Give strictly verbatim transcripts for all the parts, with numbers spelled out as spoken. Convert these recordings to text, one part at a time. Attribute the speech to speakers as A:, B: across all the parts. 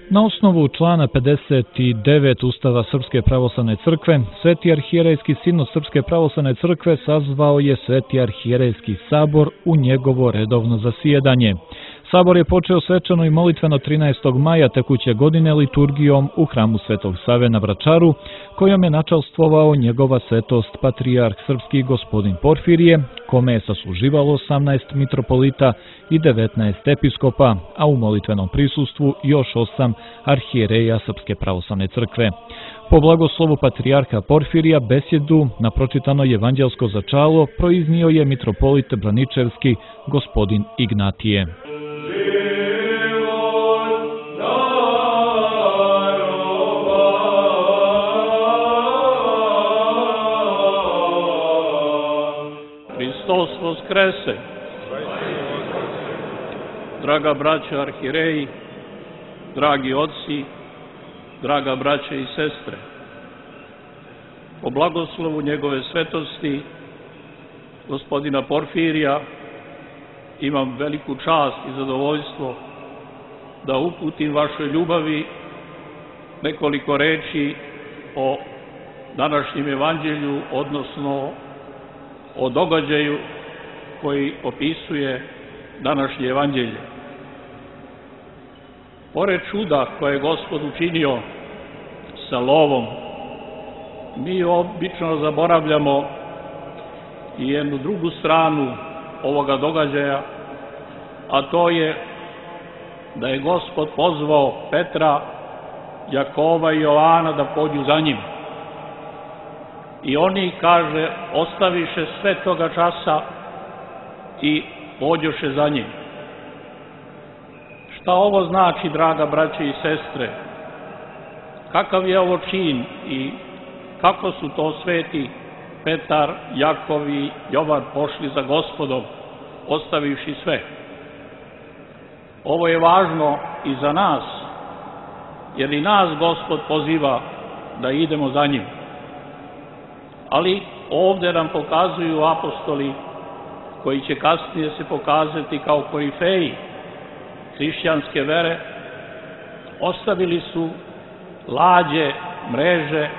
A: Na osnovu člana pedeset devet Ustava Srpske pravoslavne crkve, Sveti arhijerejski sinod Srpske pravoslavne crkve sazvao je Sveti arhijerejski sabor u njegovo redovno zasjedanje. Sabor je počeo svečano i molitveno trinaestog maja tekuće godine liturgijom u hramu Svetog Save na Vračaru, kojom je načastvovao njegova svetost patrijarh srpski gospodin Porfirije, kome je sasluživalo osamnaest mitropolita i devetnaest episkopa, a u molitvenom prisustvu još osam arhijereja Srpske pravoslavne crkve. Po blagoslovu patrijarha Porfirija besjedu na pročitano evanđelsko začalo proiznio je mitropolit Braničevski gospodin Ignatije.
B: Hristos Voskrese! Draga braća arhijereji, dragi oci, draga braća i sestre, po blagoslovu njegove svetosti, gospodina Porfirija, imam veliku čast i zadovoljstvo da uputim vašoj ljubavi nekoliko reči o današnjem evanđelju, odnosno o događaju koji opisuje današnje evanđelje. Pored čuda koje je Gospod učinio sa lovom, mi obično zaboravljamo i jednu drugu stranu ovoga događaja, a to je da je Gospod pozvao Petra, Jakova i Jovana da pođu za njim. I oni, kaže, ostaviše sve toga časa i pođoše za njim. Šta ovo znači, draga braće i sestre? Kakav je ovo čin i kako su to sveti Petar, Jakov i Jovan pošli za Gospodom, ostavivši sve? Ovo je važno i za nas, jer i nas Gospod poziva da idemo za njim. Ali ovde nam pokazuju apostoli, koji će kasnije se pokazati kao korifeji hrišćanske vere, ostavili su lađe, mreže,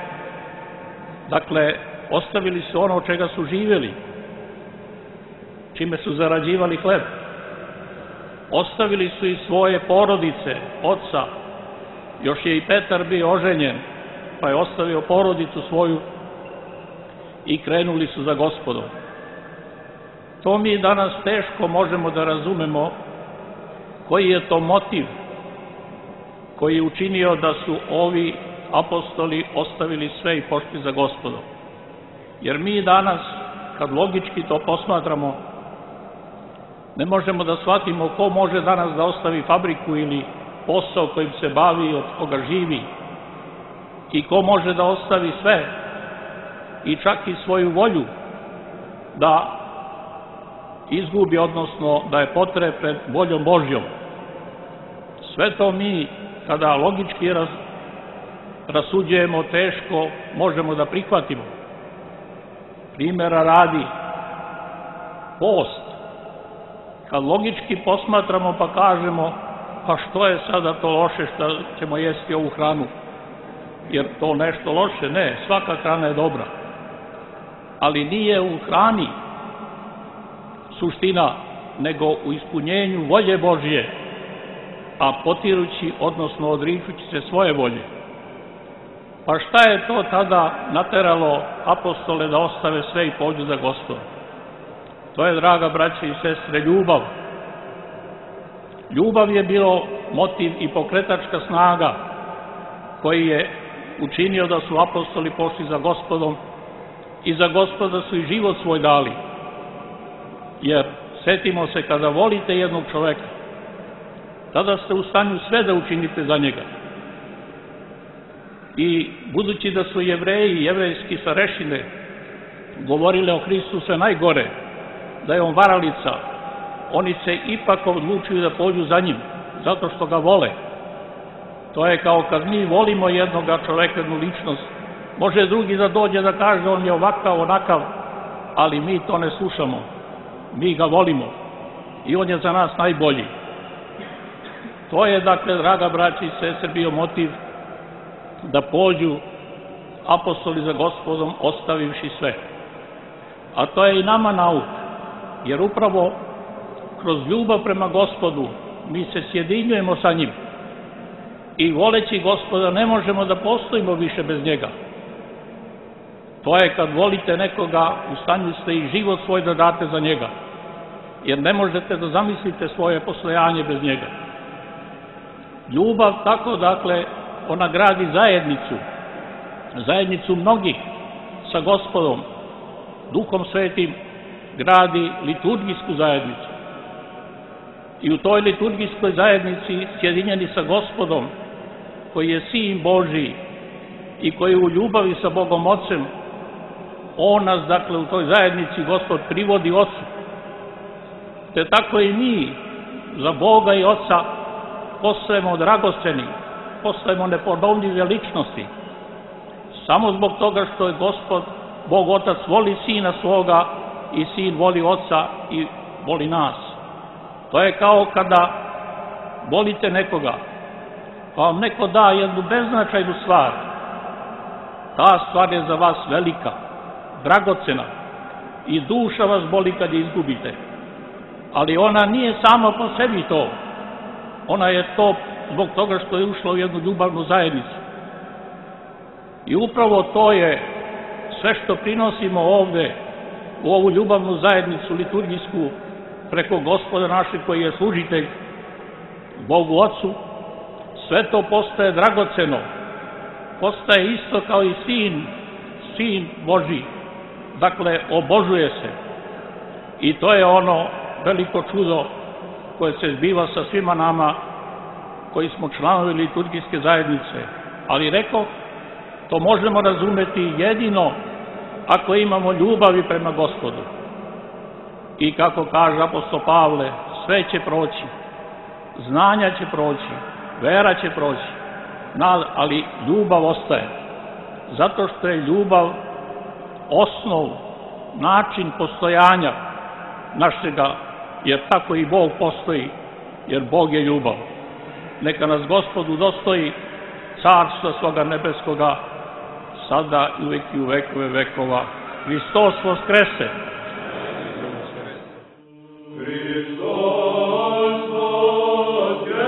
B: dakle, ostavili su ono od čega su živjeli, čime su zarađivali hleb. Ostavili su i svoje porodice, oca, još je i Petar bio oženjen, pa je ostavio porodicu svoju i krenuli su za Gospodom. To mi danas teško možemo da razumemo koji je to motiv koji je učinio da su ovi apostoli ostavili sve i pošli za Gospodom. Jer mi danas, kad logički to posmatramo, ne možemo da shvatimo ko može danas da ostavi fabriku ili posao kojim se bavi, od koga živi, i ko može da ostavi sve i čak i svoju volju da izgubi, odnosno da je potre pred voljom Božjom. Sve to mi, kada logički raz, rasuđujemo, teško možemo da prihvatimo. Primera radi, post. Kad logički posmatramo pa kažemo, pa što je sada to loše što ćemo jesti ovu hranu? Jer to nešto loše? Ne, svaka hrana je dobra. Ali nije u hrani suština, nego u ispunjenju volje Božje, a potirući, odnosno odričući se svoje volje. Pa šta je to tada nateralo apostole da ostave sve i pođu za Gospoda? To je, draga braće i sestre, ljubav. Ljubav je bilo motiv i pokretačka snaga koji je učinio da su apostoli pošli za Gospodom i za Gospoda su i život svoj dali. Jer setimo se, kada volite jednog čoveka, tada ste u stanju sve da učinite za njega. I budući da su Jevreji, jevrejski starešine, govorile o Hristu sve najgore, da je on varalica, oni se ipak odlučuju da pođu za njim, zato što ga vole. To je kao kad mi volimo jednog čoveka, jednu ličnost, može drugi da dođe da kaže on je ovakav, onakav, ali mi to ne slušamo. Mi ga volimo i on je za nas najbolji. To je, dakle, draga braći i sestre, bio motiv da pođu apostoli za Gospodom ostavivši sve. A to je i nama nauk, jer upravo kroz ljubav prema Gospodu mi se sjedinjujemo sa njim i voleći Gospoda ne možemo da postojimo više bez njega. To je kad volite nekoga, u stanju ste i život svoj da date za njega, jer ne možete da zamislite svoje postojanje bez njega. Ljubav tako, dakle, ona gradi zajednicu, zajednicu mnogih sa Gospodom. Duhom Svetim gradi liturgijsku zajednicu. I u toj liturgijskoj zajednici sjedinjeni sa Gospodom, koji je Sin Božiji i koji u ljubavi sa Bogom Ocem, On nas, dakle, u toj zajednici Gospod privodi Ocu. Te tako i mi za Boga i Oca postajemo dragoceni, postajemo nepodobljive ličnosti, samo zbog toga što je Gospod, Bog Otac, voli Sina svoga i Sin voli Oca i voli nas. To je kao kada volite nekoga, pa vam neko da jednu beznačajnu stvar. Ta stvar je za vas velika, dragocena i duša vas boli kad je izgubite. Ali ona nije sama po sebi to. Ona je to zbog toga što je ušla u jednu ljubavnu zajednicu. I upravo to je sve što prinosimo ovde, u ovu ljubavnu zajednicu liturgijsku, preko Gospoda našeg koji je služitelj Bogu Ocu, sve to postaje dragoceno, postaje isto kao i Sin, Sin Božji, dakle obožuje se. I to je ono veliko čudo koje se zbiva sa svima nama koji smo članovi liturgijske zajednice. Ali rekao, to možemo razumeti jedino ako imamo ljubavi prema Gospodu. I kako kaže apostol Pavle, sve će proći, znanja će proći, vera će proći, ali ljubav ostaje. Zato što je ljubav osnov, način postojanja našega, jer tako i Bog postoji, jer Bog je ljubav. Neka nas Gospod udostoji carstva svoga nebeskoga, sada i uvek i u vekove vekova. Hristos voskrese!
C: Hristos voskrese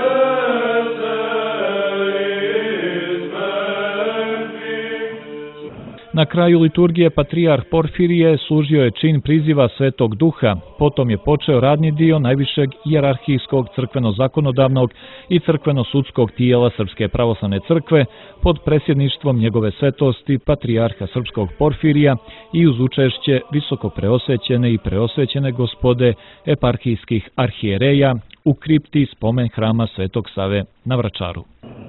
C: iz mrtvih.
A: Na kraju liturgije patrijarh Porfirije služio je čin priziva Svetog Duha, potom je počeo radni dio najvišeg hijerarhijskog crkveno-zakonodavnog i crkveno-sudskog tijela Srpske pravoslavne crkve pod presjedništvom njegove svetosti patrijarha Srpskog Porfirija i uz učešće visoko preosvećene i preosvećene gospode eparhijskih arhijereja u kripti spomen hrama Svetog Save na Vračaru.